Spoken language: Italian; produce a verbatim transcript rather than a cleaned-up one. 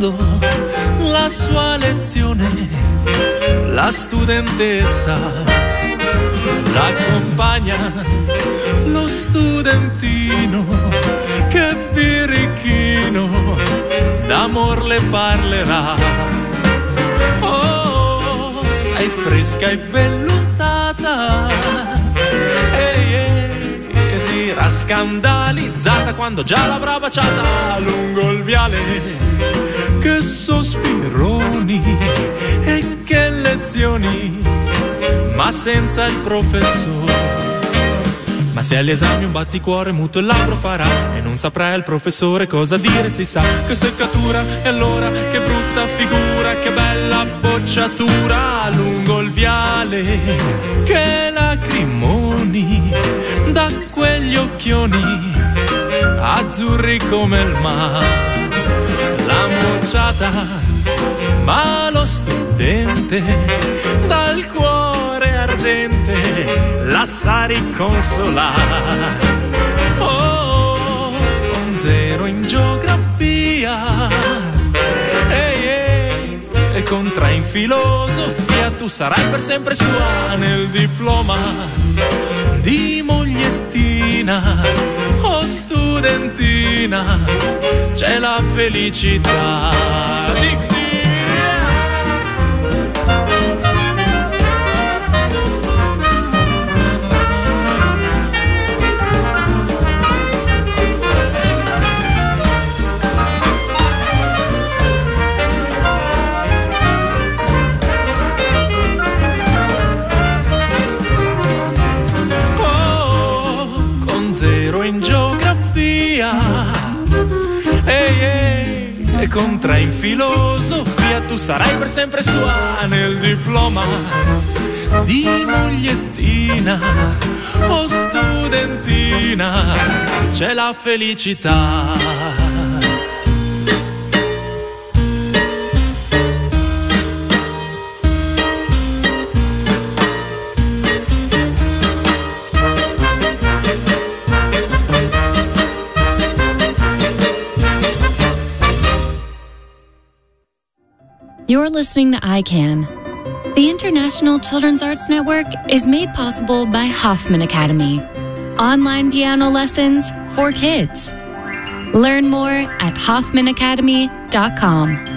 seguendo la sua lezione, la studentessa l'accompagna, lo studentino che birichino d'amor le parlerà. Oh, sei fresca e vellutata, ehi, ehi, e dirà scandalizzata quando già l'avrà baciata lungo il viale. Che sospironi e che lezioni, ma senza il professore. Ma se agli esami un batticuore muto il labbro farà e non saprà il professore cosa dire, si sa che seccatura e allora che brutta figura, che bella bocciatura lungo il viale, che lacrimoni da quegli occhioni azzurri come il mare. L'ha bocciata, ma lo studente dal cuore ardente la sa riconsolare. Oh, con zero in geografia, ehi, ehi, e con tre in filosofia, tu sarai per sempre sua nel diploma di mogliettina. Oh studentina, c'è la felicità. Dixie! Ehi, ehi, e con tre in filosofia, tu sarai per sempre sua nel diploma di mogliettina. Oh studentina, c'è la felicità. You're listening to I CAN. The International Children's Arts Network is made possible by Hoffman Academy. Online piano lessons for kids. Learn more at hoffman academy dot com.